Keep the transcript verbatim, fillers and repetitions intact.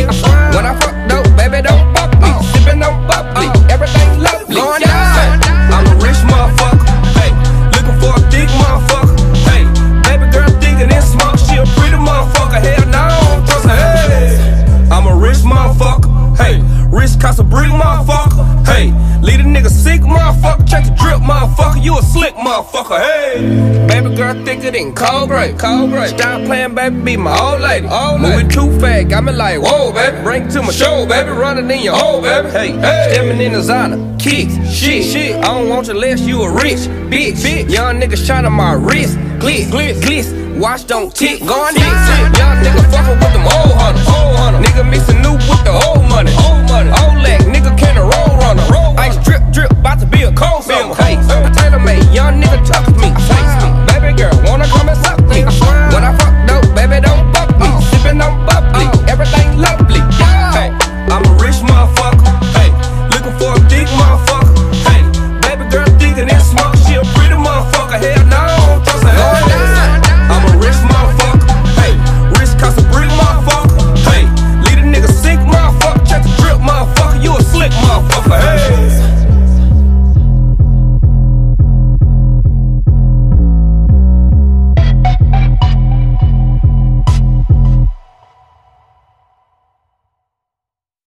me. When I fuck dope, baby, don't fuck me. Sippin' on bubbly, everything lovely. Going down. I'm a rich motherfucker. Hey, looking for a thick motherfucker. Hey, baby girl thinking this smoke. She a pretty motherfucker. Hell no, I don't trust her. Hey, I'm a rich motherfucker. Hey, rich cost a brick motherfucker. Hey, lead a nigga sick motherfucker. Check the drip motherfucker. You a slick motherfucker. Hey, baby girl thicker than cold grape. Cold grape. Stop playing, baby, be my old lady. Old lady. Moving too fast, got me like whoa, baby. Bring it to my show, baby. Running in your hole, baby. Hey, hey. Stepping in designer, kicks, shit, shit. I don't want you unless you a rich bitch. bitch. Young nigga shining my wrist, glitz, glitz, glitz. Watch don't tick, going down. Young nigga fucking with them old hunters. Old hunters.